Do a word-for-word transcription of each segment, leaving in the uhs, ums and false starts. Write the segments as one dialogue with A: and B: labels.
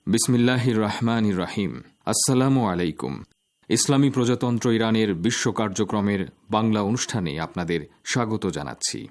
A: বিসমিল্লাহির রহমানির রহিম। আসসালামু আলাইকুম। ইসলামী প্রজাতন্ত্র ইরানের বিশ্ব কার্যক্রমের বাংলা অনুষ্ঠানে আপনাদের স্বাগত জানাচ্ছি।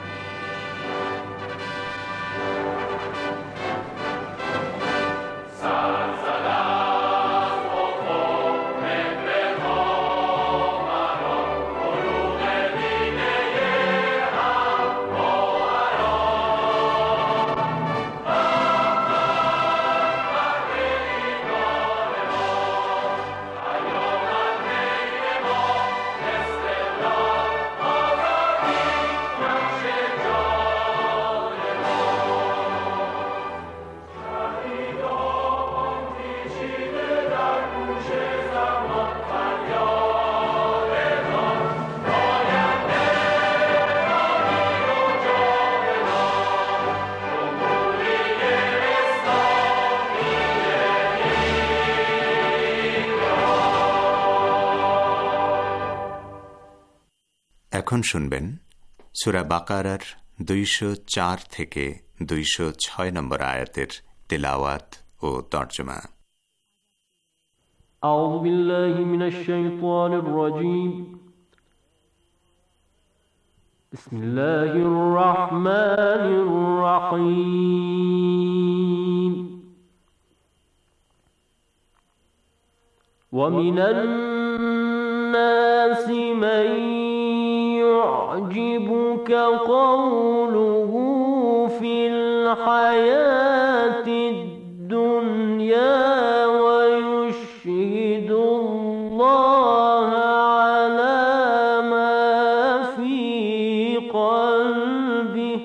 B: এখন শুনবেন সূরা বাকারার দুইশো চার থেকে দুইশো ছয় নম্বর আয়াতের তেলাওয়াত ও তর্জমা।
C: আউযু বিল্লাহি মিনাশ শাইতানির রাজীম। বিসমিল্লাহির রাহমানির রাহিম। ওয়া মিনান নাসি মান يعجبك قوله في الحياة الدنيا ويشهد الله على ما في قلبه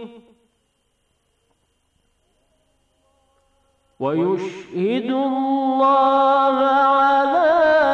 C: ويشهد الله على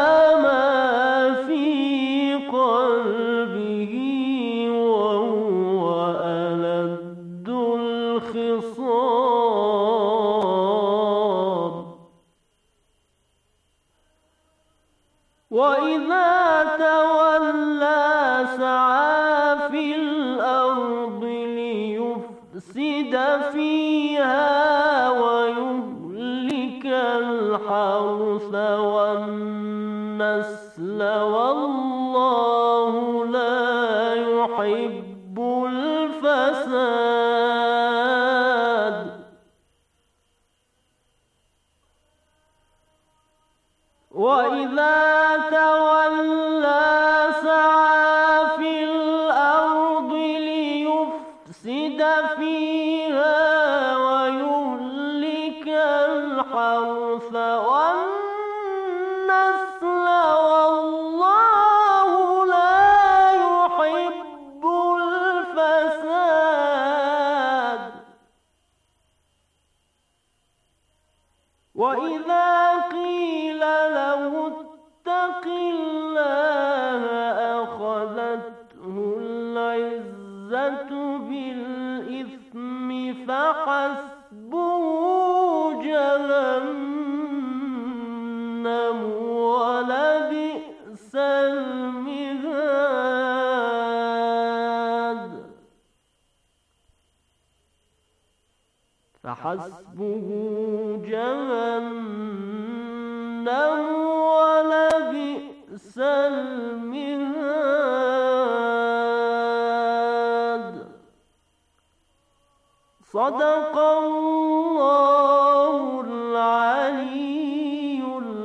C: وَإِذَا تَوَلَّى سَعَى فِي الْأَرْضِ لِيُفْسِدَ فِيهَا وَيُهْلِكَ الْحَرْثَ وَالنَّسْلَ وَاللَّهُ لَا يُحِبُّ الْفَسَادَ وَإِذَا تولى سعى في الأرض ليفسد فيها ويهلك الحرث والنسل والله لا يحب الفساد وإذا قيل له اتق الله أخذته العزة بالإثم فحسبه جهنم ولبئس المهاد فحسبه جهنم ولبئس المهاد صدق الله العلي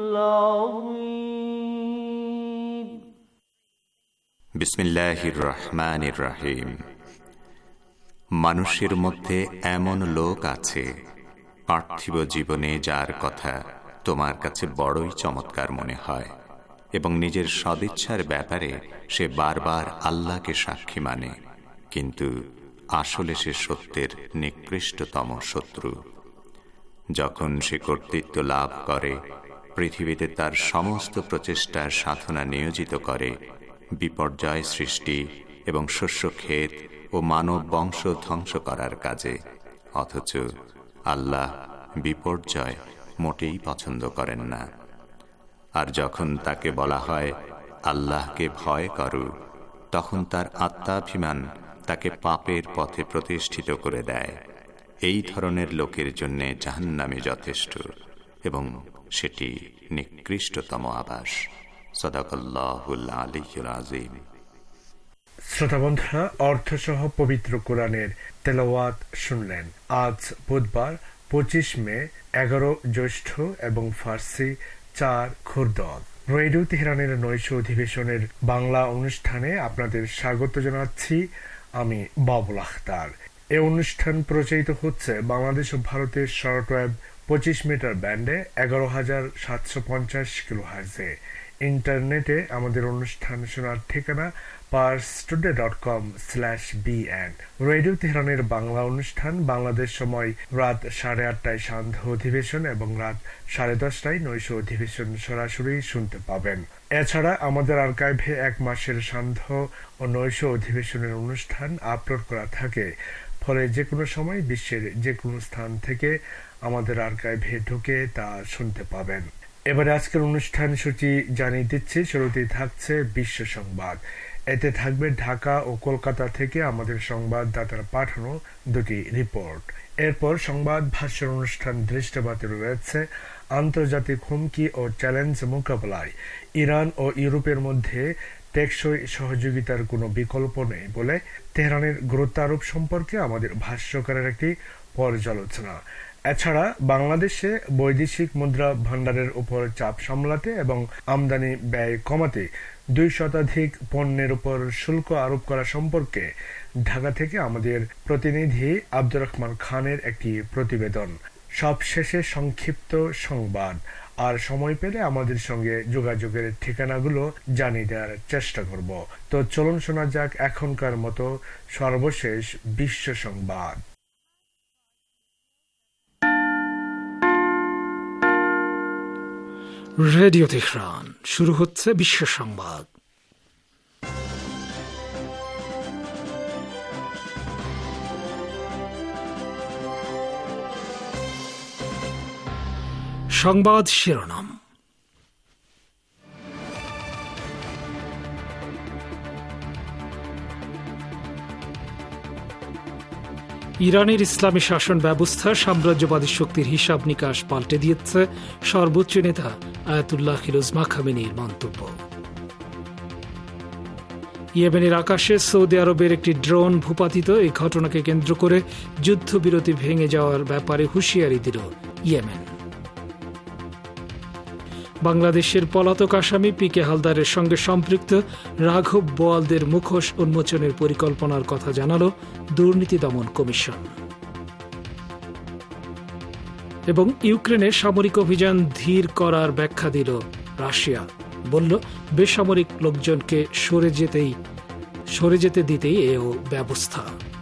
C: العظيم
B: বিসমিল্লাহির রহমানির রহিম। মানুষের মধ্যে এমন লোক আছে পার্থিব জীবনে যার কথা তোমার কাছে বড়ই চমৎকার মনে হয় এবং নিজের সদিচ্ছার ব্যাপারে সে বারবার আল্লাহকে সাক্ষী মানে, কিন্তু আসলে সে সত্যের নিকৃষ্টতম শত্রু। যখন সে কর্তৃত্ব লাভ করে, পৃথিবীতে তার সমস্ত প্রচেষ্টার সাধনা নিয়োজিত করে বিপর্যয় সৃষ্টি এবং শস্যক্ষেত ও মানব বংশ ধ্বংস করার কাজে, অথচ আল্লাহ বিপর্যয় মোটেই পছন্দ করেন না। আর যখন তাকে বলা হয় আল্লাহকে ভয় করো, তখন তার আত্মাভিমান তাকে পাপের পথে প্রতিষ্ঠিত করে দেয়। এই ধরনের লোকের জন্য জাহান্নামে যথেষ্ট এবং সেটি নিকৃষ্টতম আবাস। সাদাকাল্লাহুল আলিয়্যুল আযীম।
D: শ্রোতা বন্ধুরা, অর্থসহ পবিত্র কোরআনের তেলাওয়াত শুনলেন। আজ বুধবার পঁচিশ মে, এগারো জ্যৈষ্ঠ এবং ফার্সি চার খুরদদ। রেডিও তেহরানের নৈশ অধিবেশনের বাংলা অনুষ্ঠানে আপনাদের স্বাগত জানাচ্ছি আমি বাবুল আখতার। এই অনুষ্ঠান প্রচারিত হচ্ছে বাংলাদেশ ও ভারতের শর্টওয়েভ পঁচিশ মিটার ব্যান্ডে এগারো হাজার সাতশো পঞ্চাশ কিলো হার্জে। ইন্টারনেটে আমাদের অনুষ্ঠান শোনার ঠিকানা Pars today dot com slash BN. Radio তেহরানের বাংলা অনুষ্ঠান বাংলাদেশ সময় রাত সাড়ে আটটায় সান্ধ্য অধিবেশন এবং রাত সাড়ে দশটায় নৈশ অধিবেশন সরাসরি শুনতে পাবেন। এছাড়া আমাদের আর্কাইভে এক মাসের সান্ধ্য ও নৈশ অধিবেশনের অনুষ্ঠান আপলোড করা থাকে, ফলে যে কোনো সময় বিশ্বের যে কোনো স্থান থেকে আমাদের আর্কাইভে ঢুকে তা শুনতে পাবেন। এবারে আজকের অনুষ্ঠান সূচি জানিয়ে দিচ্ছি। শুরুতেই থাকছে বিশ্ব সংবাদ। এতে থাকবে ঢাকা ও কলকাতা থেকে আমাদের সংবাদদাতার পাঠানো দুটি রিপোর্ট। এরপর সংবাদ ভাষ্যের অনুষ্ঠান দৃষ্টিপাতে রয়েছে আন্তর্জাতিক হুমকি ও চ্যালেঞ্জ মোকাবেলায় ইরান ও ইউরোপের মধ্যে টেকসই সহযোগিতার কোনো বিকল্প নেই বলে তেহরানের গুরুত্ব আরোপ সম্পর্কে আমাদের ভাষ্যকারের একটি পর্যালোচনা। এছাড়া বাংলাদেশে বৈদেশিক মুদ্রা ভান্ডারের উপর চাপ সামলাতে এবং আমদানি ব্যয় কমাতে দুই শতাধিক পণ্যের উপর শুল্ক আরোপ করা সম্পর্কে ঢাকা থেকে আমাদের প্রতিনিধি আব্দুর রহমান খানের একটি প্রতিবেদন। সবশেষে সংক্ষিপ্ত সংবাদ, আর সময় পেলে আমাদের সঙ্গে যোগাযোগের ঠিকানাগুলো জানিয়ে দেওয়ার চেষ্টা করব। তো চলুন শোনা যাক এখনকার মতো সর্বশেষ বিশ্ব সংবাদ।
E: রেডিও তেহরান, শুরু হচ্ছে বিশ্ব সংবাদ। সংবাদ শিরোনাম। ইরানের ইসলামী শাসন ব্যবস্থা সাম্রাজ্যবাদী শক্তির হিসাব নিকাশ পাল্টে দিয়েছে সর্বোচ্চ নেতা আয়াতুল্লাহ ফিরোজমা খামেনির মন্তব্য। ইয়েমেনের আকাশে সৌদি আরবের একটি ড্রোন ভূপাতিত। এই ঘটনাকে কেন্দ্র করে যুদ্ধবিরতি ভেঙে যাওয়ার ব্যাপারে হুঁশিয়ারি দিল ইয়েমেন। বাংলাদেশের পলাতক আসামি পি কে হালদারের সঙ্গে সম্পৃক্ত রাঘব বোয়ালদের মুখোশ উন্মোচনের পরিকল্পনার কথা জানালো দুর্নীতি দমন কমিশন। এবং ইউক্রেনে সামরিক অভিযান ধীর করার ব্যাখ্যা দিল রাশিয়া, বলল বেসামরিক লোকজনকে সরে যেতেই সরে যেতে দিতেই এও ব্যবস্থা।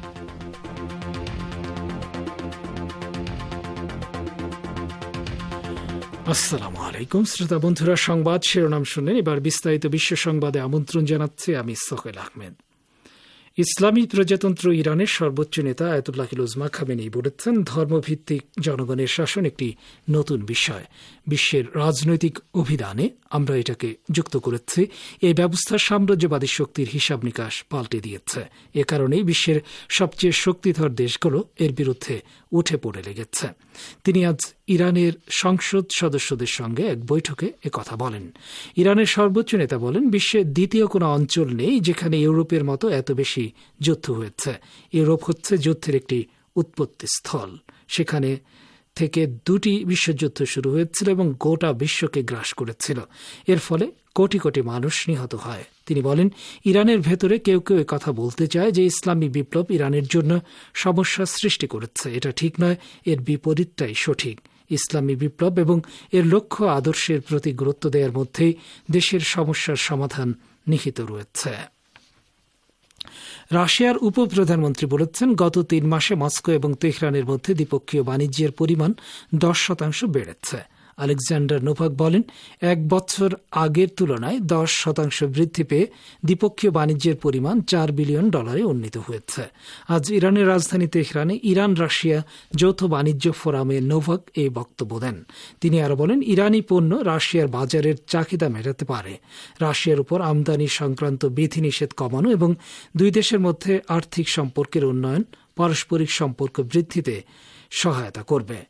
E: আসসালামু আলাইকুম শ্রোতা বন্ধুরা, সংবাদ শিরোনাম শুনলেন। এবার বিস্তারিত বিশ্ব সংবাদে আমন্ত্রণ জানাচ্ছি আমি সোহেল আহমেদ। ইসলামী প্রজাতন্ত্র ইরানের সর্বোচ্চ নেতা আয়াতুল্লাহ ফিরোজমা খামেনি বলেছেন, ধর্মভিত্তিক জনগণের শাসন একটি নতুন বিষয়। বিশ্বের রাজনৈতিক অভিধানে আমরা এটাকে যুক্ত করেছি। এই ব্যবস্থা সাম্রাজ্যবাদী শক্তির হিসাব নিকাশ পাল্টে দিয়েছে। এ কারণেই বিশ্বের সবচেয়ে শক্তিধর দেশগুলো এর বিরুদ্ধে উঠে পড়ে লেগেছে। তিনি আজ ইরানের সংসদ সদস্যদের সঙ্গে এক বৈঠকে একথা বলেন। ইরানের সর্বোচ্চ নেতা বলেন, বিশ্বের দ্বিতীয় কোনো অঞ্চল নেই যেখানে ইউরোপের মতো এত বেশি যুদ্ধ হয়েছে। ইউরোপ হচ্ছে যুদ্ধের একটি উৎপত্তি স্থল। সেখানে থেকে দুটি বিশ্বযুদ্ধ শুরু হয়েছিল এবং গোটা বিশ্বকে গ্রাস করেছিল। এর ফলে কোটি কোটি মানুষ নিহত হয়। তিনি বলেন, ইরানের ভেতরে কেউ কেউ কথা বলতে চায় যে ইসলামী বিপ্লব ইরানের জন্য সমস্যা সৃষ্টি করেছে। এটা ঠিক নয়, এর বিপরীতটাই সঠিক। ইসলামী বিপ্লব এবং এর লক্ষ্য আদর্শের প্রতি গুরুত্ব দেওয়ার মধ্যেই দেশের সমস্যার সমাধান নিহিত রয়েছে। রাশিয়ার উপপ্রধানমন্ত্রী বলেছেন, গত তিন মাসে মস্কো এবং তেহরানের মধ্যে দ্বিপক্ষীয় বাণিজ্যের পরিমাণ দশ শতাংশ বেড়েছে। আলেকজান্ডার নোভাক বলেন, এক বছর আগের তুলনায় দশ শতাংশ বৃদ্ধি পেয়ে দ্বিপক্ষীয় বাণিজ্যের পরিমাণ চার বিলিয়ন ডলারে উন্নীত হয়েছে। আজ ইরানের রাজধানী তেহরানে ইরান রাশিয়া যৌথ বাণিজ্য ফোরামে নোভাক এই বক্তব্য দেন। তিনি আরো বলেন, ইরানি পণ্য রাশিয়ার বাজারের চাহিদা মেটাতে পারে। রাশিয়ার উপর আমদানি সংক্রান্ত বিধিনিষেধ কমানো এবং দুই দেশের মধ্যে আর্থিক সম্পর্কের উন্নয়ন পারস্পরিক সম্পর্ক বৃদ্ধিতে সহায়তা করবে।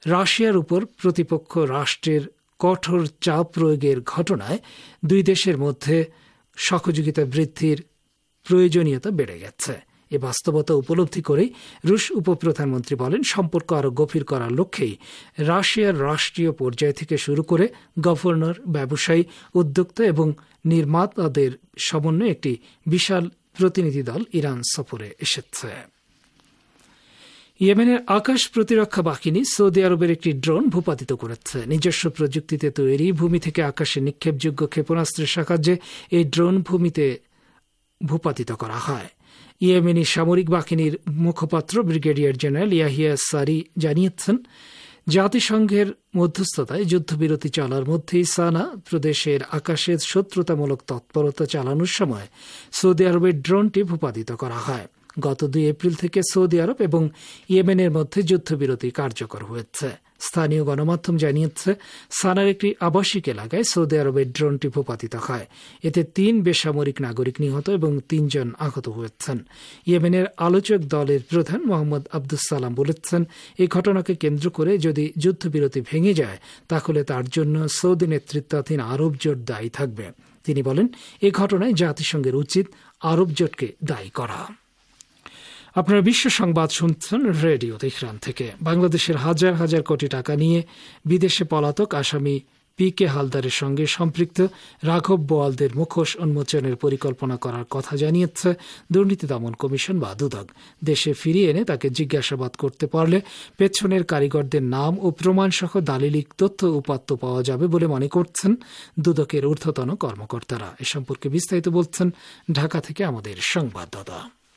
E: রাশিয়ার উপর প্রতিপক্ষ রাষ্ট্রের কঠোর চাপ প্রয়োগের ঘটনায় দুই দেশের মধ্যে সহযোগিতা বৃদ্ধির প্রয়োজনীয়তা বেড়ে গেছে। এ বাস্তবতা উপলব্ধি করেই রুশ উপপ্রধানমন্ত্রী বলেন, সম্পর্ক আরও গভীর করার লক্ষ্যেই রাশিয়ার রাষ্ট্রীয় পর্যায় থেকে শুরু করে গভর্নর, ব্যবসায়ী, উদ্যোক্তা এবং নির্মাতাদের সমন্বয়ে একটি বিশাল প্রতিনিধি দল ইরান সফরে এসেছে। ইয়েমেনের আকাশ প্রতিরক্ষা বাহিনী সৌদি আরবের একটি ড্রোন ভূপাতিত করেছে। নিজস্ব প্রযুক্তিতে তৈরি ভূমি থেকে আকাশে নিক্ষেপযোগ্য ক্ষেপণাস্ত্রের সাহায্যে এই ড্রোন ভূমিতে ভূপাতিত করা হয়। ইয়েমেনি সামরিক বাহিনীর মুখপাত্র ব্রিগেডিয়ার জেনারেল ইয়াহিয়া সারি জানিয়েছেন, জাতিসংঘের মধ্যস্থতায় যুদ্ধবিরতি চলার মধ্যেই সানা প্রদেশের আকাশে শত্রুতামূলক তৎপরতা চালানোর সময় সৌদি আরবের ড্রোনটি ভূপাতিত করা হয়। গত দুই এপ্রিল থেকে সৌদি আরব এবং ইয়েমেনের মধ্যে যুদ্ধবিরতি কার্যকর হয়েছে। স্থানীয় গণমাধ্যম জানিয়েছে, সানার একটি আবাসিক এলাকায় সৌদি আরবের ড্রোনটি ভূপাতিত হয়। এতে তিন বেসামরিক নাগরিক নিহত এবং তিনজন আহত হয়েছেন। ইয়েমেনের আলোচক দলের প্রধান মোহাম্মদ আব্দুস সালাম বলেছেন, এই ঘটনাকে কেন্দ্র করে যদি যুদ্ধবিরতি ভেঙে যায় তাহলে তার জন্য সৌদি নেতৃত্বাধীন আরব জোট দায়ী থাকবে। তিনি বলেন, এই ঘটনায় জাতিসংঘের উচিত আরব জোটকে দায়ী করা। আপনারা বিশ্ব সংবাদ শুনছেন রেডিও তেহরান থেকে। বাংলাদেশের হাজার হাজার কোটি টাকা নিয়ে বিদেশে পলাতক আসামি পি কে হালদারের সঙ্গে সম্পৃক্ত রাঘব বোয়ালদের মুখোশ উন্মোচনের পরিকল্পনা করার কথা জানিয়েছে দুর্নীতি দমন কমিশন বা দুদক। দেশে ফিরিয়ে এনে তাকে জিজ্ঞাসাবাদ করতে পারলে পেছনের কারিগরদের নাম ও প্রমাণসহ দালিলিক তথ্য উপাত্ত পাওয়া যাবে বলে মনে করছেন দুদকের ঊর্ধ্বতন কর্মকর্তারা। এ সম্পর্কে বিস্তারিত বলছেন ঢাকা থেকে আমাদের সংবাদদাতা।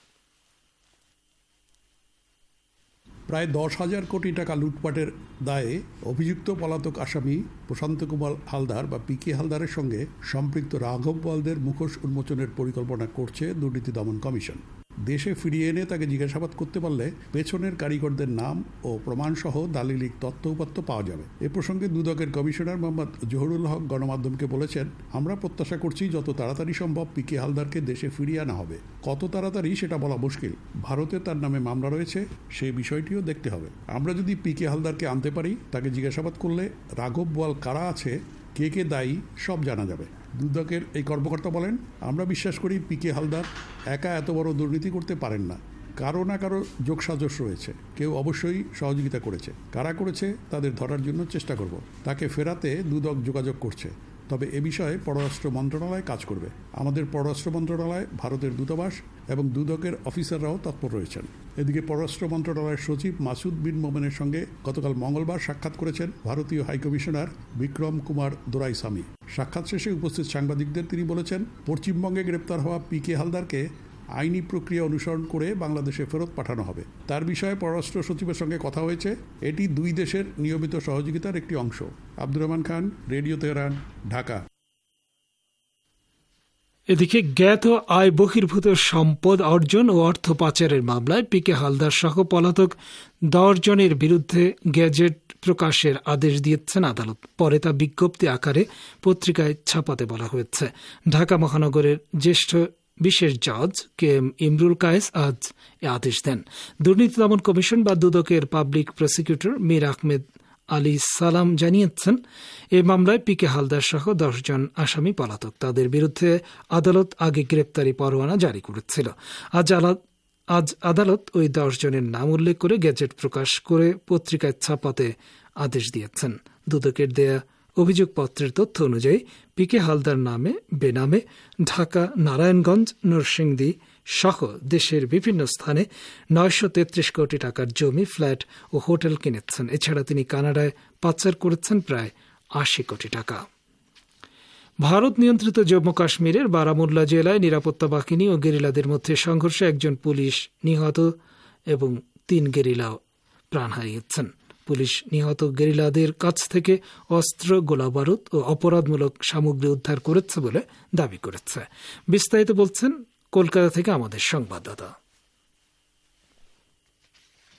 F: প্রায় দশ হাজার কোটি টাকা লুটপাটের দায়ে অভিযুক্ত পলাতক আসামি প্রশান্ত কুমার হালদার বা পি কে হালদারের সঙ্গে সম্পৃক্ত রাঘব বোয়ালদের মুখোশ উন্মোচনের পরিকল্পনা করছে দুর্নীতি দমন কমিশন। দেশে ফিরিয়ে এনে তাকে জিজ্ঞাসাবাদ করতে পারলে পেছনের কারিগরদের নাম ও প্রমাণসহ দালিলিক তথ্য উপাত্ত পাওয়া যাবে। এ প্রসঙ্গে দুদকের কমিশনার মোহাম্মদ জহুরুল হক গণমাধ্যমকে বলেছেন, আমরা প্রত্যাশা করছি যত তাড়াতাড়ি সম্ভব পি কে হালদারকে দেশে ফিরিয়ে আনা হবে। কত তাড়াতাড়ি সেটা বলা মুশকিল। ভারতে তার নামে মামলা রয়েছে, সেই বিষয়টিও দেখতে হবে। আমরা যদি পি কে হালদারকে আনতে পারি, তাকে জিজ্ঞাসাবাদ করলে রাঘব বোয়াল কারা আছে, কে কে দায়ী, সব জানা যাবে। দুদকের এই কর্মকর্তা বলেন, আমরা বিশ্বাস করি পি কে হালদার একা এত বড় দুর্নীতি করতে পারেন না। কারো না কারো যোগসাজশ রয়েছে, কেউ অবশ্যই সহযোগিতা করেছে। কারা করেছে তাদের ধরার জন্য চেষ্টা করব। তাকে ফেরাতে দুদক যোগাযোগ করছে, তবে এ বিষয়ে পররাষ্ট্র মন্ত্রণালয় কাজ করবে। আমাদের পররাষ্ট্র মন্ত্রণালয়, ভারতের দূতাবাস এবং দুদকের অফিসাররাও তৎপর রয়েছেন। এদিকে পররাষ্ট্র মন্ত্রণালয়ের সচিব মাসুদ বিন মোমেনের সঙ্গে গতকাল মঙ্গলবার সাক্ষাৎ করেছেন ভারতীয় হাইকমিশনার বিক্রম কুমার দোরাইস্বামী। সাক্ষাৎ শেষে উপস্থিত সাংবাদিকদের তিনি বলেছেন, পশ্চিমবঙ্গে গ্রেপ্তার হওয়া পি কে হালদারকে আইনি প্রক্রিয়া অনুসরণ করে বাংলাদেশে ফেরত পাঠানো হবে। তার বিষয়ে পররাষ্ট্র সচিবের সঙ্গে কথা হয়েছে। এটি দুই দেশের নিয়মিত সহযোগিতার একটি অংশ। Abdur Rahman Khan, radio Tehran, Dhaka.
E: এদিকে জ্ঞাত আয় বহির্ভূত সম্পদ অর্জন ও অর্থ পাচারের মামলায় পি কে হালদার সহ পলাতক দশ জনের বিরুদ্ধে গেজেট প্রকাশের আদেশ দিয়েছেন আদালত। পরে তা বিজ্ঞপ্তি আকারে পত্রিকায় ছাপাতে বলা হয়েছে। ঢাকা মহানগরের জ্যেষ্ঠ বিশেষ জজ কে এম ইমরুল কায়েস আজ এ আদেশ দেন। দুর্নীতি দমন কমিশন বা দুদকের পাবলিক প্রসিকিউটর মীর আহমেদ আলী সালাম জানিয়েছেন, এই মামলায় পি কে হালদার সহ দশজন আসামি পলাতক। তাদের বিরুদ্ধে আদালত আগে গ্রেপ্তারি পরোয়ানা জারি করেছিল। আজ আজ আদালত ওই দশ জনের নাম উল্লেখ করে গেজেট প্রকাশ করে পত্রিকায় ছাপাতে আদেশ দিয়েছেন। দুদকের দেয়া অভিযোগপত্রের তথ্য অনুযায়ী পি কে হালদার নামে বেনামে ঢাকা, নারায়ণগঞ্জ, নরসিংদী সহ দেশের বিভিন্ন স্থানে নয়শো তেত্রিশ কোটি টাকার জমি, ফ্ল্যাট ও হোটেল কিনেছেন। এছাড়া তিনি কানাডায় পাচার করেছেন প্রায় আশি কোটি টাকা। ভারত নিয়ন্ত্রিত জম্মু কাশ্মীরের বারামুল্লা জেলায় নিরাপত্তা বাহিনী ও গেরিলাদের মধ্যে সংঘর্ষে একজন পুলিশ নিহত এবং তিন গেরিলাও প্রাণ হারিয়েছেন। পুলিশ নিহত গেরিলাদের কাছ থেকে অস্ত্র, গোলাবারুদ ও অপরাধমূলক সামগ্রী উদ্ধার করেছে বলে দাবি করেছে। বিস্তারিত বলছেন কলকাতা থেকে আমাদের সংবাদদাতা।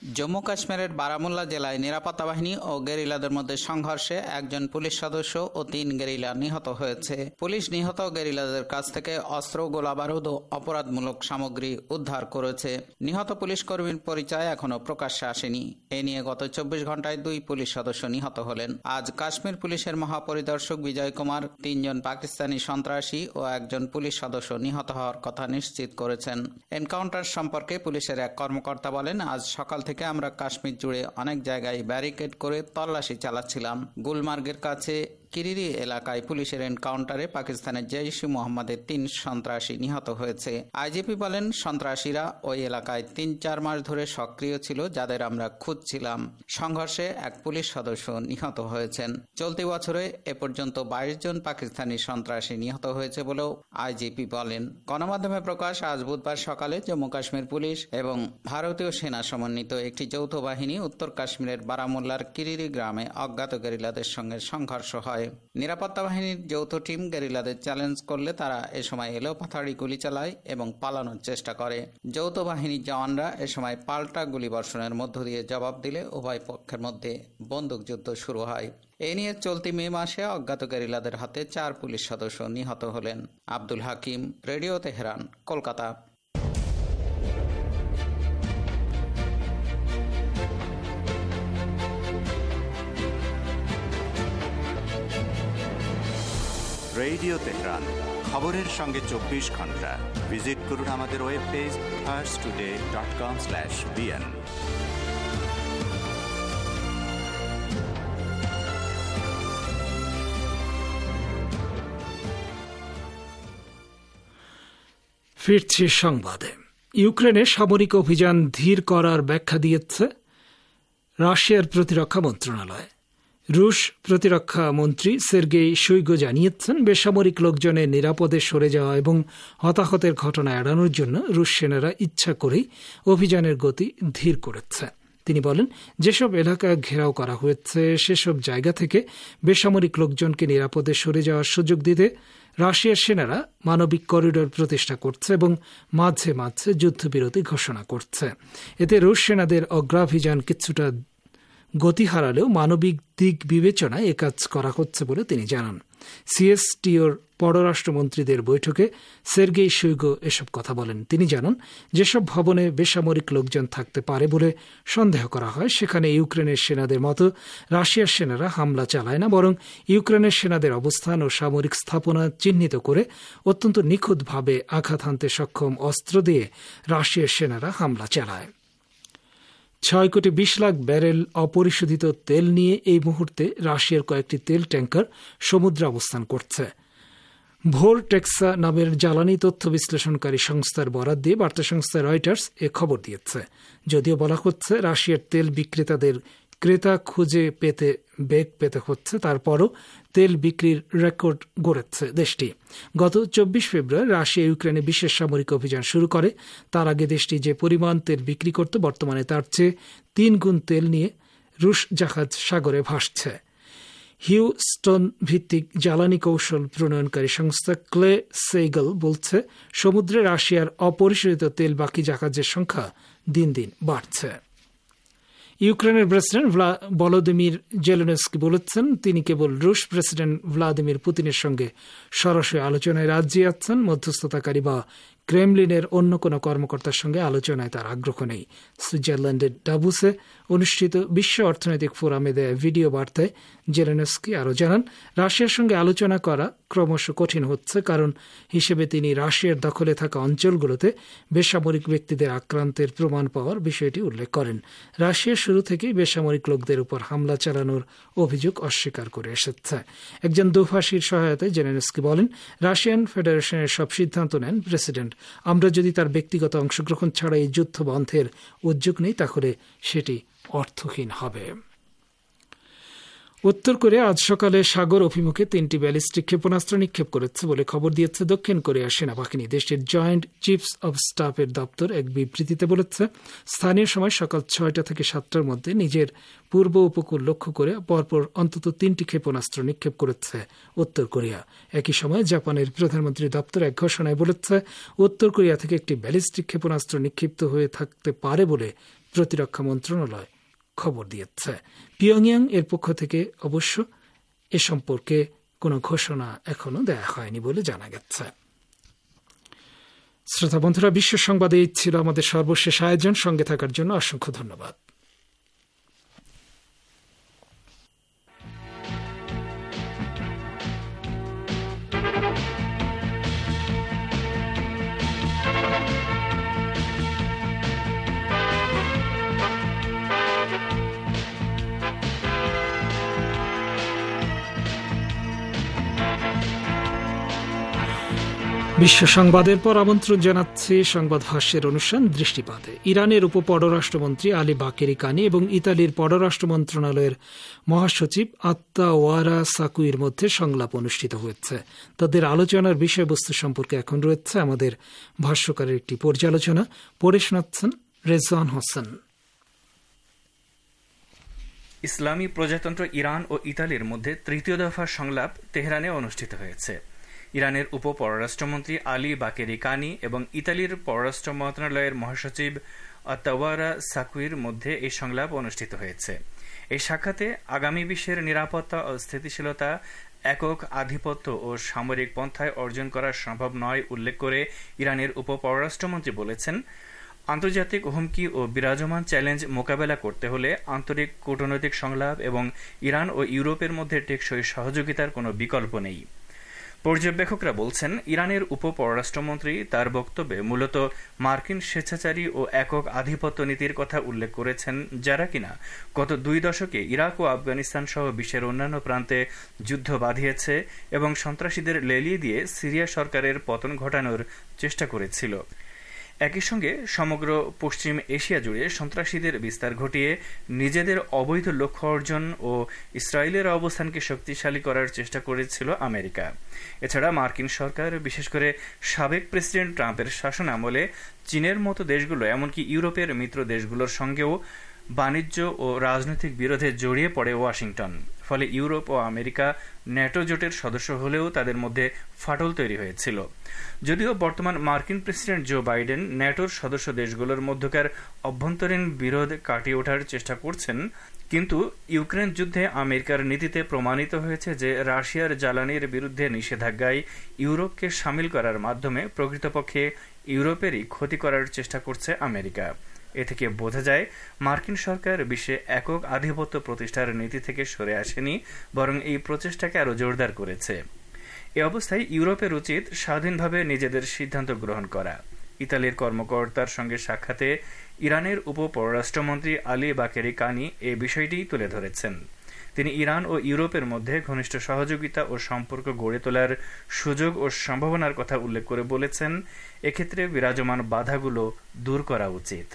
G: জম্মু কাশ্মীরের বারামুল্লা জেলায় নিরাপত্তা বাহিনী ও গেরিলাদের মধ্যে সংঘর্ষে একজন পুলিশ সদস্য ও তিন গেরিলা নিহত হয়েছে। পুলিশ নিহত গেরিলাদের কাছ থেকে অস্ত্র, গোলাবারুদ ও অপরাধমূলক সামগ্রী উদ্ধার করেছে। নিহত পুলিশ কর্মীর পরিচয় এখনও প্রকাশ্যে আসেনি। এ নিয়ে গত চব্বিশ ঘন্টায় দুই পুলিশ সদস্য নিহত হলেন। আজ কাশ্মীর পুলিশের মহাপরিদর্শক বিজয় কুমার তিনজন পাকিস্তানি সন্ত্রাসী ও একজন পুলিশ সদস্য নিহত হওয়ার কথা নিশ্চিত করেছেন। এনকাউন্টার সম্পর্কে পুলিশের এক কর্মকর্তা বলেন, আজ সকাল থেকে আমরা কাশ্মীর জুড়ে অনেক জায়গায় ব্যারিকেড করে তল্লাশি চালাচ্ছিলাম। গুলমার্গের কাছে কিরিরি এলাকায় পুলিশের এনকাউন্টারে পাকিস্তানের জৈশ ই মোহাম্মদের তিন সন্ত্রাসী নিহত হয়েছে। আইজিপি বলেন, সন্ত্রাসীরা ওই এলাকায় তিন চার মাস ধরে সক্রিয় ছিল, যাদের আমরা খুঁজছিলাম। সংঘর্ষে এক পুলিশ সদস্য নিহত হয়েছেন। চলতি বছরে এ পর্যন্ত বাইশ জন পাকিস্তানি সন্ত্রাসী নিহত হয়েছে বলেও আইজিপি বলেন। গণমাধ্যমে প্রকাশ, আজ বুধবার সকালে জম্মু কাশ্মীর পুলিশ এবং ভারতীয় সেনা সমন্বিত একটি যৌথ বাহিনী উত্তর কাশ্মীরের বারামুল্লার কিরিরি গ্রামে অজ্ঞাত গেরিলাদের সঙ্গে সংঘর্ষ হয়। নিরাপত্তা বাহিনীর যৌথ টিম গেরিলাদের চ্যালেঞ্জ করলে তারা এ সময় এলোপাথাড়ি গুলি চালায় এবং পালানোর চেষ্টা করে। যৌথ বাহিনীর জওয়ানরা এ সময় পাল্টা গুলিবর্ষণের মধ্য দিয়ে জবাব দিলে উভয় পক্ষের মধ্যে বন্দুকযুদ্ধ শুরু হয়। এ নিয়ে চলতি মে মাসে অজ্ঞাত গেরিলাদের হাতে চার পুলিশ সদস্য নিহত হলেন। Abdul Hakim, radio Tehran, Kolkata.
B: Radio Tehran, খবরের সঙ্গে চব্বিশ ঘন্টা। ভিজিট করুন আমাদের web page Pars today dot com slash BN.
E: ফিরছি সংবাদে। ইউক্রেনে সামরিক অভিযান ধীর করার ব্যাখ্যা দিয়েছে রাশিয়ার প্রতিরক্ষা মন্ত্রণালয়। রুশ প্রতিরক্ষা মন্ত্রী সের্গেই শুইগো জানিয়েছেন, বেসামরিক লোকজনের নিরাপদে সরে যাওয়া এবং হতাহতের ঘটনা এড়ানোর জন্য রুশ সেনারা ইচ্ছা করেই অভিযানের গতি ধীর করেছে। তিনি বলেন, যেসব এলাকা ঘেরাও করা হয়েছে সেসব জায়গা থেকে বেসামরিক লোকজনকে নিরাপদে সরে যাওয়ার সুযোগ দিতে রাশিয়ার সেনারা মানবিক করিডোর প্রতিষ্ঠা করছে এবং মাঝে মাঝে যুদ্ধবিরতি ঘোষণা করছে। এতে রুশ সেনাদের অগ্রাভিযান কিছুটা গতি হারালেও মানবিক দিক বিবেচনায় এ কাজ করা হচ্ছে বলে তিনি জানান। সিএসটিওর পররাষ্ট্রমন্ত্রীদের বৈঠকে সের্গেই শুইগো এসব কথা বলেন। তিনি জানান, যেসব ভবনে বেসামরিক লোকজন থাকতে পারে বলে সন্দেহ করা হয় সেখানে ইউক্রেনের সেনাদের মতো রাশিয়ার সেনারা হামলা চালায় না, বরং ইউক্রেনের সেনাদের অবস্থান ও সামরিক স্থাপনা চিহ্নিত করে অত্যন্ত নিখুঁতভাবে আঘাত হানতে সক্ষম অস্ত্র দিয়ে রাশিয়ার সেনারা হামলা চালায়। ছয় কোটি বিশ লাখ ব্যারেল অপরিশোধিত তেল নিয়ে এই মুহূর্তে রাশিয়ার কয়েকটি তেল ট্যাঙ্কার সমুদ্রে অবস্থান করছে। ভোর টেক্সা নামের জ্বালানি তথ্য বিশ্লেষণকারী সংস্থার বরাত দিয়ে বার্তা সংস্থা রয়টার্স এ খবর দিয়েছে। যদিও বলা হচ্ছে রাশিয়ার তেল বিক্রেতাদের ক্রেতা খুঁজে পেতে বেগ পেতে হচ্ছে, তারপরও তেল বিক্রির রেকর্ড গড়েছে দেশটি। গত চব্বিশ ফেব্রুয়ারি রাশিয়া ইউক্রেনে বিশেষ সামরিক অভিযান শুরু করে। তার আগে দেশটি যে পরিমাণ তেল বিক্রি করত, বর্তমানে তার চেয়ে তিন গুণ তেল নিয়ে রুশ জাহাজ সাগরে ভাসছে। হিউস্টন ভিত্তিক জ্বালানি কৌশল প্রণয়নকারী সংস্থা ক্লে সেইগল বলছে, সমুদ্রে রাশিয়ার অপরিশোধিত তেল বাকি জাহাজের সংখ্যা দিন দিন বাড়ছে। ইউক্রেনের প্রেসিডেন্ট ভলোদিমির জেলেনস্কি বলেছেন, তিনি কেবল রুশ প্রেসিডেন্ট ভ্লাদিমির পুতিনের সঙ্গে সরাসরি আলোচনায় রাজি আছেন। মধ্যস্থতাকারী বা ক্রেমলিনের অন্য কোনো কর্মকর্তার সঙ্গে আলোচনায় তার আগ্রহ নেই। সুইজারল্যান্ডের ডাবুসে অনুষ্ঠিত বিশ্ব অর্থনৈতিক ফোরামে দেয়া ভিডিও বার্তায় জেলেনস্কি আরও জানান, রাশিয়ার সঙ্গে আলোচনা করা ক্রমশ কঠিন হচ্ছে, কারণ হিসেবে তিনি রাশিয়ার দখলে থাকা অঞ্চলগুলোতে বেসামরিক ব্যক্তিদের আক্রান্তের প্রমাণ পাওয়ার বিষয়টি উল্লেখ করেন। রাশিয়া শুরু থেকেই বেসামরিক লোকদের উপর হামলা চালানোর অভিযোগ অস্বীকার করে এসেছে। একজন দুভাষীর সহায়তায় জেলেনস্কি বলেন, রাশিয়ান ফেডারেশনের সব সিদ্ধান্ত নেন প্রেসিডেন্ট। আমরা যদি তার ব্যক্তিগত অংশগ্রহণ ছাড়া এই যুদ্ধ বন্ধের উদ্যোগ নেই, তাহলে সেটি অর্থহীন হবে। উত্তর কোরিয়া আজ সকালে সাগর অভিমুখে তিনটি ব্যালিস্টিক ক্ষেপণাস্ত্র নিক্ষেপ করেছে বলে খবর দিয়েছে দক্ষিণ কোরিয়ার সেনাবাহিনী। দেশটির জয়েন্ট চিফস অব স্টাফের দপ্তর এক বিবৃতিতে বলেছে, স্থানীয় সময় সকাল ছয়টা থেকে সাতটার মধ্যে নিজের পূর্ব উপকূল লক্ষ্য করে পরপর অন্তত তিনটি ক্ষেপণাস্ত্র নিক্ষেপ করেছে উত্তর কোরিয়া। একই সময় জাপানের প্রধানমন্ত্রী দপ্তর এক ঘোষণায় বলেছে, উত্তর কোরিয়া থেকে একটি ব্যালিস্টিক ক্ষেপণাস্ত্র নিক্ষিপ্ত হয়ে থাকতে পারে বলে প্রতিরক্ষা মন্ত্রণালয় খবর দিয়েছে। পিয়ংইয়াং এর পক্ষ থেকে অবশ্য এ সম্পর্কে কোনো ঘোষণা এখনো দেয়া হয়নি বলে জানা গেছে। শ্রোতা বন্ধুরা, বিশ্ব সংবাদে এই ছিল আমাদের সর্বশেষ আয়োজন। সঙ্গে থাকার জন্য অসংখ্য ধন্যবাদ। বিশ্ব সংবাদের পর আমন্ত্রণ জানাচ্ছি সংবাদ ভাষ্যের অনুষ্ঠান দৃষ্টিপাতে। ইরানের উপ পররাষ্ট্রমন্ত্রী আলী বাকেরি কানি এবং ইতালির পররাষ্ট্র মন্ত্রণালয়ের মহাসচিব আত্তাওয়ারা সাকুইর মধ্যে সংলাপ অনুষ্ঠিত হয়েছে। তাদের আলোচনার বিষয়বস্তু সম্পর্কে এখন রয়েছে আমাদের ভাষ্যকারের একটি পর্যালোচনা। পড়ে শোনাচ্ছেন রেজওয়ান হোসেন।
H: ইসলামী প্রজাতন্ত্র ইরান ও ইতালির মধ্যে তৃতীয় দফা সংলাপ তেহরানে অনুষ্ঠিত হয়েছে। ইরানের উপ পররাষ্ট্রমন্ত্রী আলী বাকেরি কানি এবং ইতালির পররাষ্ট্র মন্ত্রণালয়ের মহাসচিব আত্তাওয়ারা সাকুইর মধ্যে এই সংলাপ অনুষ্ঠিত হয়েছে। এই সাক্ষাতে আগামী বিশ্বের নিরাপত্তা ও স্থিতিশীলতা একক আধিপত্য ও সামরিক পন্থায় অর্জন করা সম্ভব নয় উল্লেখ করে ইরানের উপ পররাষ্ট্রমন্ত্রী বলেছেন, আন্তর্জাতিক হুমকি ও বিরাজমান চ্যালেঞ্জ মোকাবেলা করতে হলে আন্তরিক কূটনৈতিক সংলাপ এবং ইরান ও ইউরোপের মধ্যে টেকসই সহযোগিতার কোনো বিকল্প নেই। পর্যবেক্ষকরা বলছেন, ইরানের উপ পররাষ্ট্রমন্ত্রী তার বক্তব্যে মূলত মার্কিন স্বেচ্ছাচারী ও একক আধিপত্য নীতির কথা উল্লেখ করেছেন, যারা কিনা গত দুই দশকে ইরাক ও আফগানিস্তান সহ বিশ্বের অন্যান্য প্রান্তে যুদ্ধ বাঁধিয়েছে এবং সন্ত্রাসীদের লেলিয়ে দিয়ে সিরিয়া সরকারের পতন ঘটানোর চেষ্টা করেছিল। একই সঙ্গে সমগ্র পশ্চিম এশিয়া জুড়ে সন্ত্রাসীদের বিস্তার ঘটিয়ে নিজেদের অবৈধ লক্ষ্য অর্জন ও ইসরায়েলের অবস্থানকে শক্তিশালী করার চেষ্টা করেছিল আমেরিকা। এছাড়া মার্কিন সরকার, বিশেষ করে সাবেক প্রেসিডেন্ট ট্রাম্পের শাসন আমলে চীনের মতো দেশগুলো এমনকি ইউরোপের মিত্র দেশগুলোর সঙ্গেও বাণিজ্য ও রাজনৈতিক বিরোধে জড়িয়ে পড়ে ওয়াশিংটন। ফলে ইউরোপ ও আমেরিকা ন্যাটো জোটের সদস্য হলেও তাদের মধ্যে ফাটল তৈরি হয়েছিল। যদিও বর্তমান মার্কিন প্রেসিডেন্ট জো বাইডেন ন্যাটোর সদস্য দেশগুলোর মধ্যকার অভ্যন্তরীণ বিরোধ কাটিয়ে ওঠার চেষ্টা করছেন, কিন্তু ইউক্রেন যুদ্ধে আমেরিকার নীতিতে প্রমাণিত হয়েছে যে রাশিয়ার জ্বালানির বিরুদ্ধে নিষেধাজ্ঞায় ইউরোপকে সামিল করার মাধ্যমে প্রকৃতপক্ষে ইউরোপেরই ক্ষতি করার চেষ্টা করছে আমেরিকা। এ থেকে বোঝা যায় মার্কিন সরকার বিশ্বে একক আধিপত্য প্রতিষ্ঠার নীতি থেকে সরে আসেনি, বরং এই প্রচেষ্টাকে আরো জোরদার করেছে। এ অবস্থায় ইউরোপের উচিত স্বাধীনভাবে নিজেদের সিদ্ধান্ত গ্রহণ করা। ইতালির কর্মকর্তার সঙ্গে সাক্ষাতে ইরানের উপ পররাষ্ট্রমন্ত্রী আলী বাকেরি কানি এ বিষয়টি তুলে ধরেছেন। তিনি ইরান ও ইউরোপের মধ্যে ঘনিষ্ঠ সহযোগিতা ও সম্পর্ক গড়ে তোলার সুযোগ ও সম্ভাবনার কথা উল্লেখ করে বলেছেন, এক্ষেত্রে বিরাজমান বাধাগুলো দূর করা উচিত।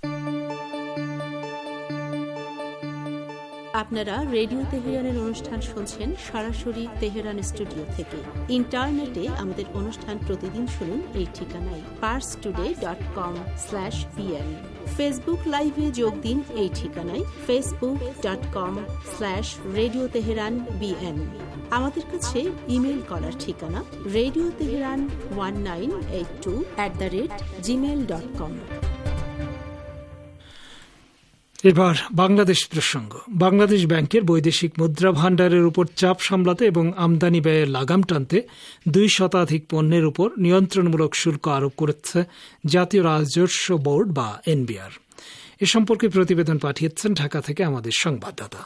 I: আপনারা রেডিও তেহরানের অনুষ্ঠান শুনছেন সরাসরি তেহরান স্টুডিও থেকে। ইন্টারনেটে আমাদের অনুষ্ঠান প্রতিদিন শুনুন এই ঠিকানায় Pars today dot com slash BN. Facebook লাইভে যোগ দিন এই ঠিকানায় Facebook dot com slash radio Tehran BN. আমাদের কাছে ইমেল করার ঠিকানা radio Tehran one nine eight two at the rate gmail dot com.
E: এবার বাংলাদেশ প্রসঙ্গ। বাংলাদেশ ব্যাংকের বৈদেশিক মুদ্রা ভাণ্ডারের উপর চাপ সামলাতে এবং আমদানি ব্যয়ের লাগাম টানতে দুই শতাধিক পণ্যের উপর নিয়ন্ত্রণমূলক শুল্ক আরোপ করেছে জাতীয় রাজস্ব বোর্ড বা এনবিআর। এ সম্পর্কে প্রতিবেদন পাঠিয়েছেন ঢাকা থেকে আমাদের সংবাদদাতা।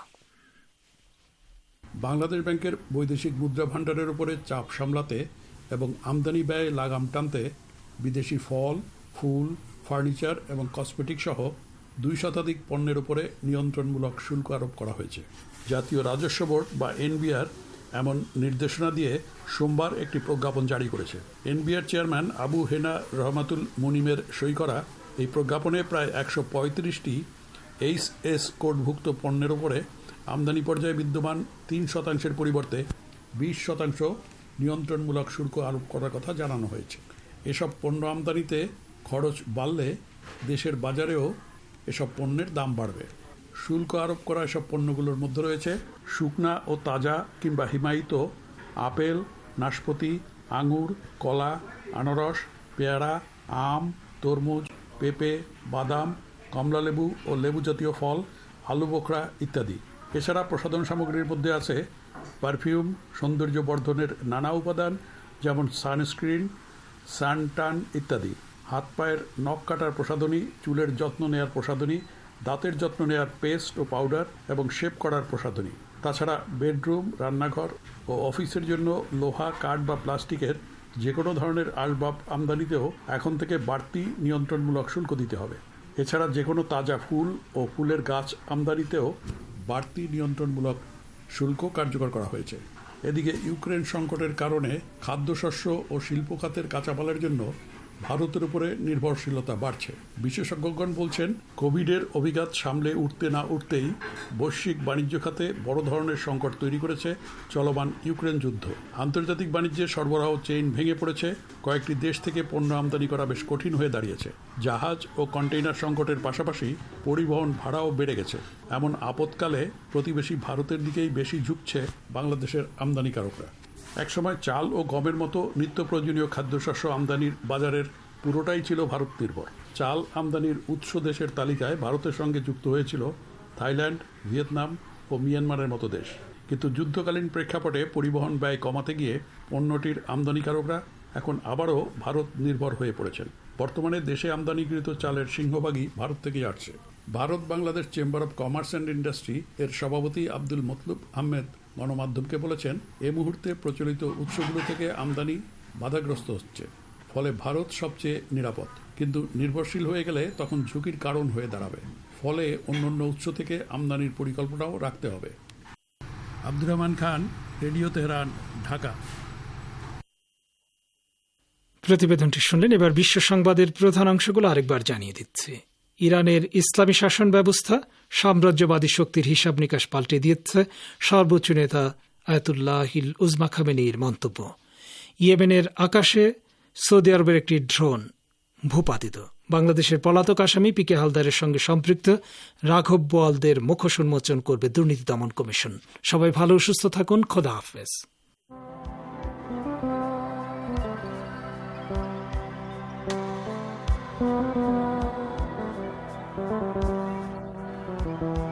F: বাংলাদেশ ব্যাংকের বৈদেশিক মুদ্রা ভাণ্ডারের উপরে চাপ সামলাতে এবং আমদানি ব্যয় লাগাম টানতে বিদেশি ফল, ফুল, ফার্নিচার এবং কসমেটিক সহ দুই শতাধিক পণ্যের উপরে নিয়ন্ত্রণমূলক শুল্ক আরোপ করা হয়েছে। জাতীয় রাজস্ব বোর্ড বা এনবিআর এমন নির্দেশনা দিয়ে সোমবার একটি প্রজ্ঞাপন জারি করেছে। এনবিআর চেয়ারম্যান আবু হেনা রহমাতুল মুনিমের সই করা এই প্রজ্ঞাপনে প্রায় একশো পঁয়ত্রিশটি এইচ এস কোডভুক্ত পণ্যের উপরে আমদানি পর্যায়ে বিদ্যমান তিন শতাংশের পরিবর্তে বিশ শতাংশ নিয়ন্ত্রণমূলক শুল্ক আরোপ করার কথা জানানো হয়েছে। এসব পণ্য আমদানিতে খরচ বাড়লে দেশের বাজারেও এসব পণ্যের দাম বাড়বে। শুল্ক আরোপ করা এসব পণ্যগুলোর মধ্যে রয়েছে শুকনা ও তাজা কিংবা হিমায়িত আপেল, নাশপাতি, আঙুর, কলা, আনারস, পেয়ারা, আম, তরমুজ, পেঁপে, বাদাম, কমলালেবু ও লেবু জাতীয় ফল, আলু বোখরা ইত্যাদি। এছাড়া প্রসাধন সামগ্রীর মধ্যে আছে পারফিউম, সৌন্দর্য বর্ধনের নানা উপাদান যেমন সানস্ক্রিন, সানটান ইত্যাদি, হাত পায়ের নখ কাটার প্রসাধনী, চুলের যত্ন নেয়ার প্রসাধনী, দাঁতের যত্ন নেয়ার পেস্ট ও পাউডার এবং শেভ করার প্রসাধনী। তাছাড়া বেডরুম, রান্নাঘর ও অফিসের জন্য লোহা, কাঠ বা প্লাস্টিকের যে কোনো ধরনের আসবাব আমদানিতেও এখন থেকে বাড়তি নিয়ন্ত্রণমূলক শুল্ক দিতে হবে। এছাড়া যে কোনো তাজা ফুল ও ফুলের গাছ আমদানিতেও বাড়তি নিয়ন্ত্রণমূলক শুল্ক কার্যকর করা হয়েছে। এদিকে ইউক্রেন সংকটের কারণে খাদ্যশস্য ও শিল্প খাতের কাঁচামালের জন্য ভারতের উপরে নির্ভরশীলতা বাড়ছে। বিশেষজ্ঞগণ বলছেন, কোভিডের অভিঘাত সামলে উঠতে না উঠতেই বৈশ্বিক বাণিজ্য খাতে বড় ধরনের সংকট তৈরি করেছে চলমান ইউক্রেন যুদ্ধ। আন্তর্জাতিক বাণিজ্যে সরবরাহ চেইন ভেঙে পড়েছে, কয়েকটি দেশ থেকে পণ্য আমদানি করা বেশ কঠিন হয়ে দাঁড়িয়েছে। জাহাজ ও কন্টেইনার সংকটের পাশাপাশি পরিবহন ভাড়াও বেড়ে গেছে। এমন আপৎকালে প্রতিবেশী ভারতের দিকেই বেশি ঝুঁকছে বাংলাদেশের আমদানিকারকরা। একসময় চাল ও গমের মতো নিত্য প্রয়োজনীয় খাদ্যশস্য আমদানির বাজারের পুরোটাই ছিল ভারত নির্ভর। চাল আমদানির উৎস দেশের তালিকায় ভারতের সঙ্গে যুক্ত হয়েছিল থাইল্যান্ড, ভিয়েতনাম ও মিয়ানমারের মতো দেশ। কিন্তু যুদ্ধকালীন প্রেক্ষাপটে পরিবহন ব্যয় কমাতে গিয়ে পণ্যটির আমদানিকারকরা এখন আবারও ভারত নির্ভর হয়ে পড়েছেন। বর্তমানে দেশে আমদানিকৃত চালের সিংহভাগই ভারত থেকেই আসছে। Bharat Bangladesh chamber of commerce and industry এর সভাপতি আব্দুল মতলুব আহমেদ গণমাধ্যমকে বলেছেন, এ মুহূর্তে প্রচলিত উৎসগুলো থেকে আমদানি বাধাগ্রস্ত হচ্ছে, ফলে ভারত সবচেয়ে নিরাপদ। কিন্তু নির্ভরশীল হয়ে গেলে তখন ঝুঁকির কারণ হয়ে দাঁড়াবে, ফলে অন্যান্য উৎস থেকে আমদানির পরিকল্পনাও রাখতে হবে। Abdur Rahman Khan, radio Tehran, Dhaka.
E: প্রতিবেদনটি শুনলেন। এবার বিশ্ব সংবাদের প্রধান অংশগুলো আরেকবার জানিয়ে দিচ্ছে। ইরানের ইসলামী শাসন ব্যবস্থা সাম্রাজ্যবাদী শক্তির হিসাব নিকাশ পাল্টে দিয়েছে সর্বোচ্চ নেতা আয়াতুল্লাহিল উজমা খামেনির মন্তব্য। ইয়েমেনের আকাশে সৌদি আরবের একটি ড্রোন ভূপাতিত। বাংলাদেশের পলাতক আসামি পি কে হালদারের সঙ্গে সম্পৃক্ত রাঘব বোয়ালদের মুখোশ উন্মোচন করবে দুর্নীতি দমন কমিশন। সবাই ভালো সুস্থ থাকুন। খোদা হাফেজ।
C: Thank you.